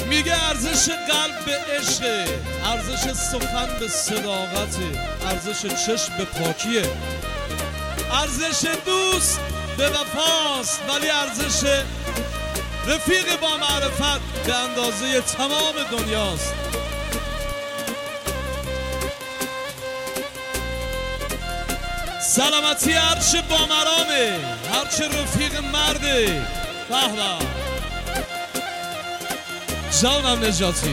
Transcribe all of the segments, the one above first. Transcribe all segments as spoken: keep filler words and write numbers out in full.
میگه ارزش قلب به عشق، ارزش سخن به صداقت، ارزش چشم به پاکیه، ارزش دوست به وفاست، ولی ارزش رفیق با معرفت به اندازه تمام دنیاست. سلامتی هرچه با مرامه، هرچه رفیق مرده. به به جانم نجاتی.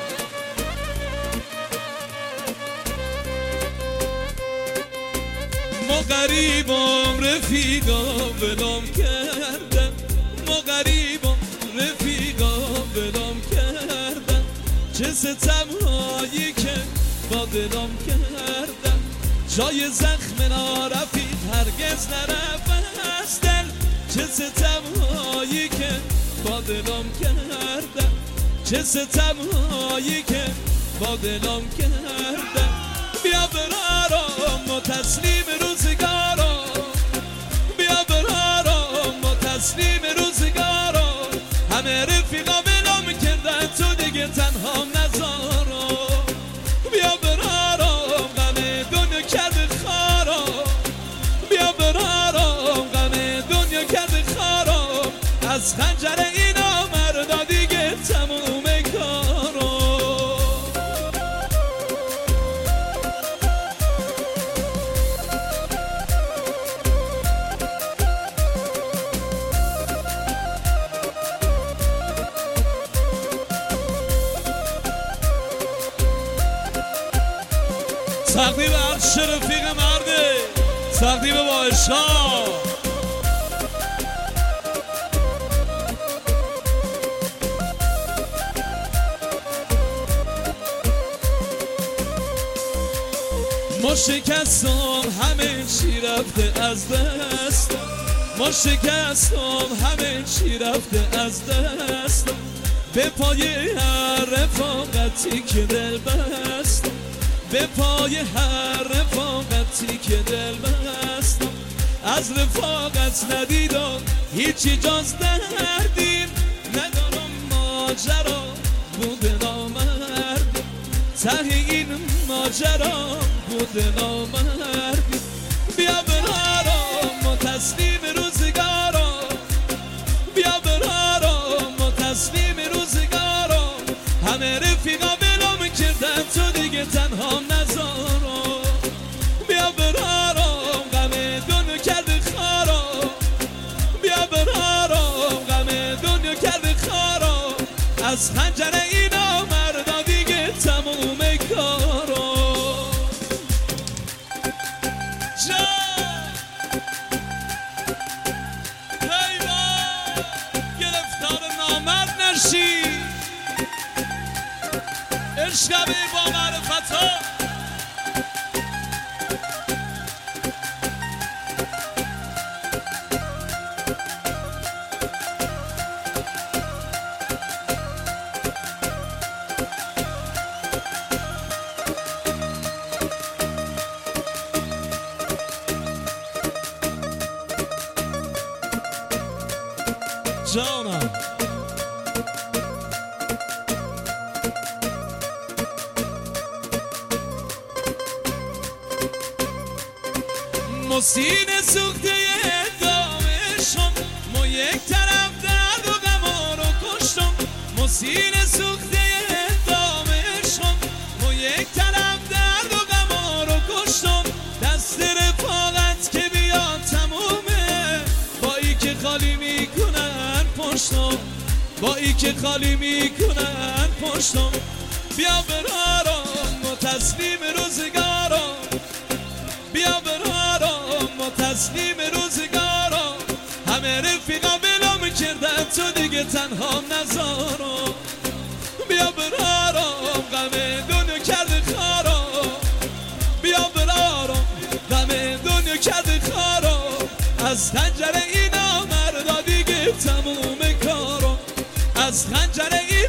ما غریبم رفیقا ولم کردن، ما غریبم رفیقا ولم کردن، چه ستمهایی که با دلم کردن، جای زخم نارفید هرگز نرفت دل، چه ستمهایی که با دلم کردن، چه ستمهایی که با دلم کردن. بیا برارم و تسلیم روزگارم، بیا برارم و تسلیم روزگارم، همه رفیقا ولم کردن تو دیگه تنها نذارم. بیا برارم غم دنیا کرده خارم، بیا برارم غم دنیا کرده خارم، از خنجر اینا مردا دیگه تموم کارم. تقدیم عرش رفیق مرده، تقدیم با عشاق. ما شکستم همه چی رفته از دست، ما شکستم همه چی رفته از دست، به پای هر رفاقتی که دل بست، به پای هر رفاقتی که دل بست، از رفاقت ندیدم هیچی جز دردیم، ندارم ماجرا بوده نامرد، ته این ماجرا بوده نامردی. بیا برارم و تسلیم روزگارم، بیا برارم و تسلیم روزگارم، همه رفیقا ولم کردن تو دیگه تنها نذارم. بیا برارم غم دنیا کرده خارم، بیا برارم غم دنیا کرده خارم، از خنجر اینا مردا دیگه تموم کارم. حیوان گرفتار نامرد نشی، عشق با معرفت ها. جانم ما سینه سوخته دامشم، ما یک طرف درد و غما رو کشتم، ما سینه سوخته دامشم، ما یک طرف درد و غما رو کشتم، دست رفاقت که بیاد تمومه، با ای که خالی میکنن پشتم، با ای که خالی میکنن پشتم. بیا برارم و تسلیم روزگارم، بیا برارم و تسلیم روزگارم، همه رفیقا ولم کردن تو دیگه تنها نذارم. بیا برارم غم دنیا کرده خارم، بیا برارم غم دنیا کرده خارم، از خنجر اینا مردا دیگه تموم کارم، از خنجر اینا